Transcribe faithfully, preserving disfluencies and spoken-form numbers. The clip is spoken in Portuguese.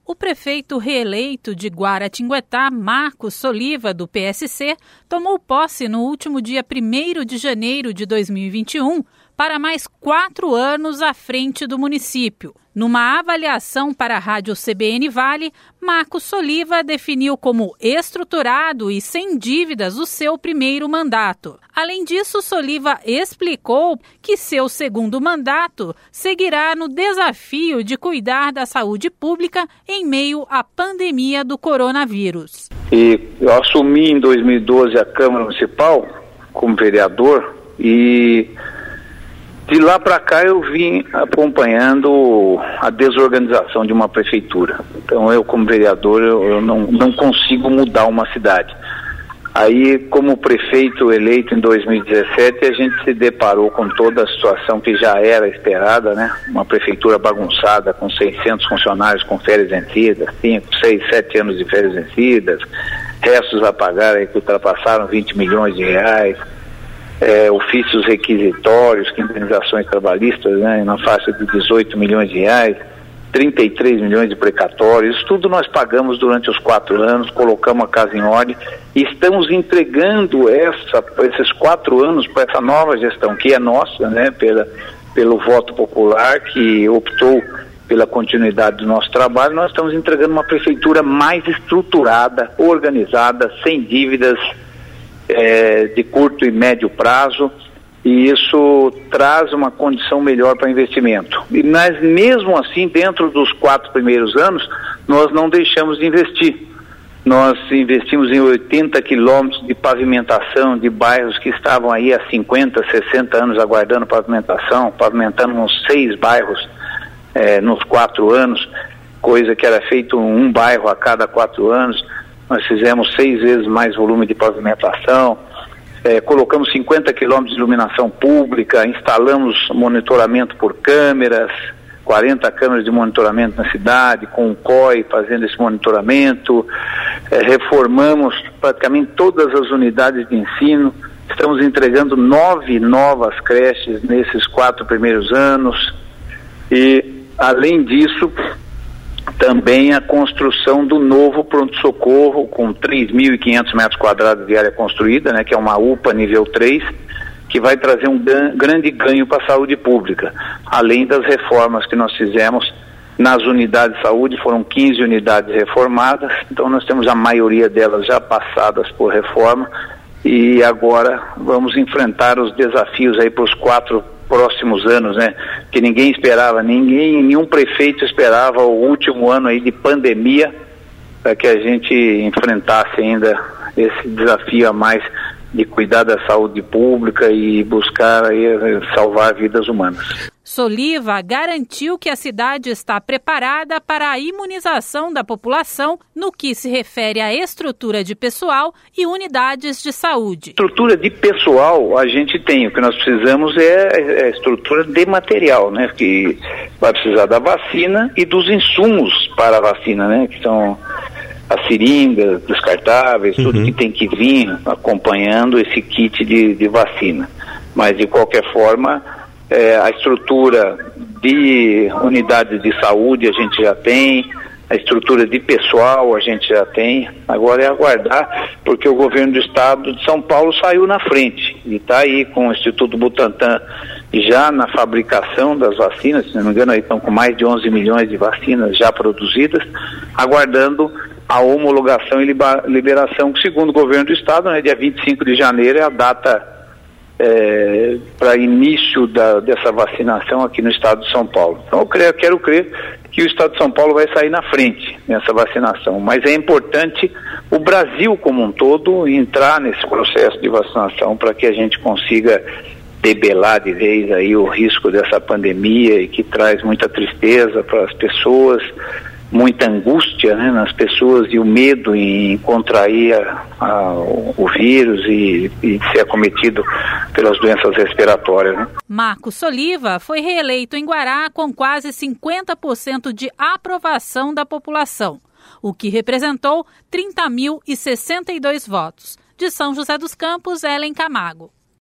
O prefeito reeleito de Guaratinguetá, Marcos Soliva, do P S C, tomou posse no último dia primeiro de janeiro de dois mil e vinte e um para mais quatro anos à frente do município. Numa avaliação para a rádio C B N Vale, Marcos Soliva definiu como estruturado e sem dívidas o seu primeiro mandato. Além disso, Soliva explicou que seu segundo mandato seguirá no desafio de cuidar da saúde pública em meio à pandemia do coronavírus. E eu assumi em dois mil e doze a Câmara Municipal como vereador e de lá para cá eu vim acompanhando a desorganização de uma prefeitura. Então eu, como vereador, eu, eu não, não consigo mudar uma cidade. Aí, como prefeito eleito em dois mil e dezessete, a gente se deparou com toda a situação que já era esperada, né? Uma prefeitura bagunçada, com seiscentos funcionários com férias vencidas, cinco, seis, sete anos de férias vencidas, restos a pagar aí que ultrapassaram vinte milhões de reais. É, ofícios requisitórios, que indenizações trabalhistas, né, na faixa de dezoito milhões de reais, trinta e três milhões de precatórios. Isso tudo nós pagamos durante os quatro anos, colocamos a casa em ordem e estamos entregando essa, esses quatro anos para essa nova gestão, que é nossa, né, pela, pelo voto popular, que optou pela continuidade do nosso trabalho. Nós estamos entregando uma prefeitura mais estruturada, organizada, sem dívidas, É, de curto e médio prazo, e isso traz uma condição melhor para investimento. E mas mesmo assim, dentro dos quatro primeiros anos, nós não deixamos de investir. Nós investimos em oitenta quilômetros de pavimentação de bairros que estavam aí há cinquenta, sessenta anos aguardando pavimentação, pavimentando uns seis bairros é, nos quatro anos, coisa que era feito um bairro a cada quatro anos. Nós fizemos seis vezes mais volume de pavimentação, é, colocamos cinquenta quilômetros de iluminação pública, instalamos monitoramento por câmeras, quarenta câmeras de monitoramento na cidade, com o C O I fazendo esse monitoramento, é, reformamos praticamente todas as unidades de ensino, estamos entregando nove novas creches nesses quatro primeiros anos e, além disso, também a construção do novo pronto-socorro com três mil e quinhentos metros quadrados de área construída, né, que é uma U P A nível três, que vai trazer um gan- grande ganho para a saúde pública, além das reformas que nós fizemos nas unidades de saúde. Foram quinze unidades reformadas, então nós temos a maioria delas já passadas por reforma e agora vamos enfrentar os desafios aí para os quatro próximos anos, né? Que ninguém esperava, ninguém, nenhum prefeito esperava o último ano aí de pandemia para que a gente enfrentasse ainda esse desafio a mais de cuidar da saúde pública e buscar aí salvar vidas humanas. Soliva garantiu que a cidade está preparada para a imunização da população no que se refere à estrutura de pessoal e unidades de saúde. Estrutura de pessoal a gente tem, o que nós precisamos é a estrutura de material, né? Que vai precisar da vacina e dos insumos para a vacina, né? Que são as seringas descartáveis, uhum. Tudo que tem que vir acompanhando esse kit de, de vacina. Mas de qualquer forma, É, a estrutura de unidades de saúde a gente já tem, a estrutura de pessoal a gente já tem, agora é aguardar, porque o governo do estado de São Paulo saiu na frente e está aí com o Instituto Butantan já na fabricação das vacinas, se não me engano aí estão com mais de onze milhões de vacinas já produzidas, aguardando a homologação e liberação, que segundo o governo do estado, né, dia vinte e cinco de janeiro é a data É, para início da, dessa vacinação aqui no estado de São Paulo. Então eu, creio, eu quero crer que o estado de São Paulo vai sair na frente nessa vacinação, mas é importante o Brasil como um todo entrar nesse processo de vacinação para que a gente consiga debelar de vez aí o risco dessa pandemia e que traz muita tristeza para as pessoas, muita angústia, né, nas pessoas e o medo em contrair a, a, o vírus e, e ser acometido pelas doenças respiratórias, né? Marcos Soliva foi reeleito em Guará com quase cinquenta por cento de aprovação da população, o que representou trinta mil e sessenta e dois votos. De São José dos Campos, Ellen Camargo.